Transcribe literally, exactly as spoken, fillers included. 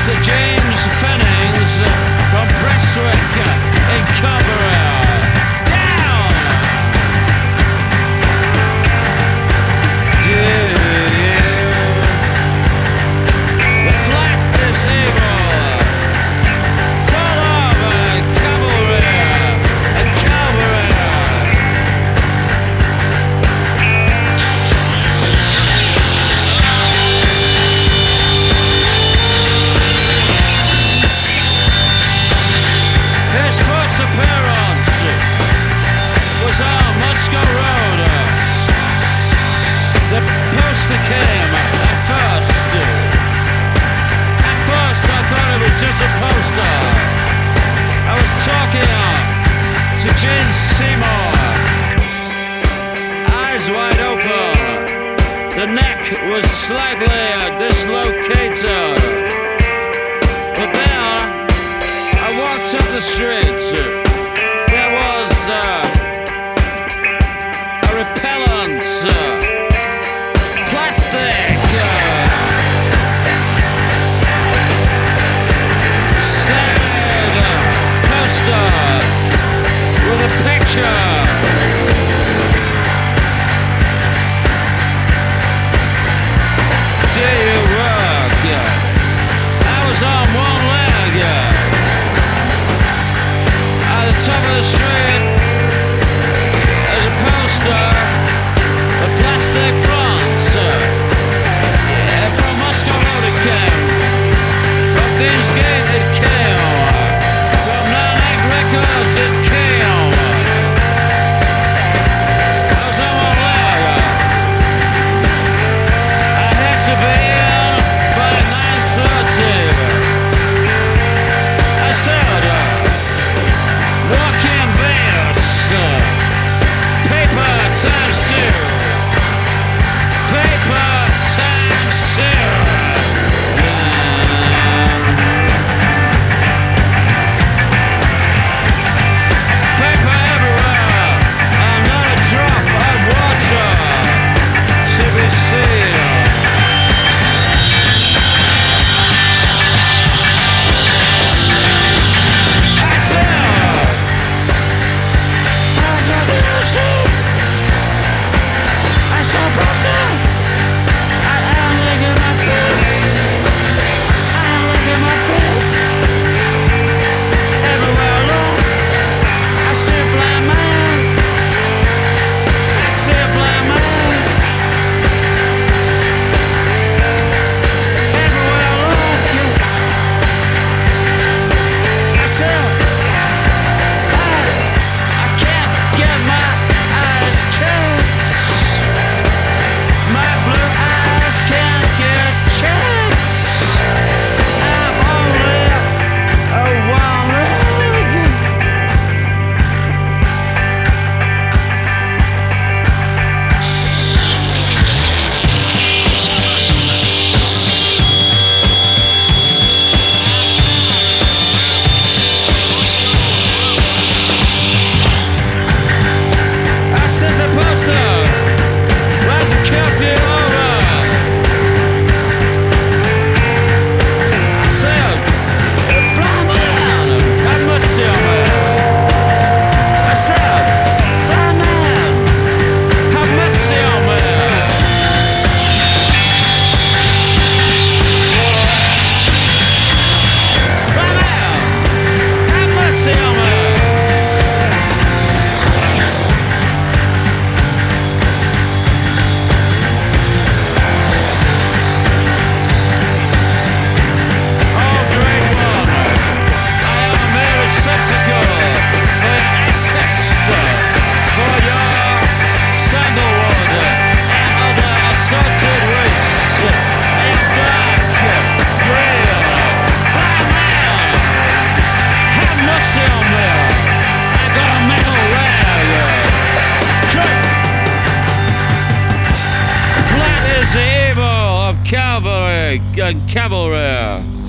James Fennings from Prestwick in Carberry. Down! Yeah. The flat is evil. Full of cavalry and cavalry. His first appearance was on Moscow Road. The poster came at first. At first I thought it was just a poster. I was talking to Gene Seymour. Eyes wide open. The neck was slightly dislocated. But then I walked up the street. There was uh, a repellent, uh, plastic, uh, sad poster with a picture. Do you work? I was on one leg. At the top of the street, there's a poster, a plastic front. Yeah, from Moscow Road it came, from Deansgate it came, from Nine Egg Records it came. I was on my leg. I had to be in by nine thirty. I said, walking bears, paper times two, paper times two. Paper everywhere, and not a drop of water to be seen. I said, I saw a poster. I am licking my feet. I am licking my feet. Everywhere I look, I see a blind man. I see a blind man. Everywhere I look, I see. I can't get my eyes checked. My blue eyes can't get checked. I'm only a one leg. I says a poster. Where's the curfew over? I said, blind man, have mercy on me. I said, blind man, have mercy on me. Blind man, have mercy on me. Oh, great one. I am a receptacle for your test, for your sandalwood and other assorted wastes. I am black, real, blind man. Have mercy on me. I got a metal rag. Drink. Flat is the evil of cavalry and cavalry.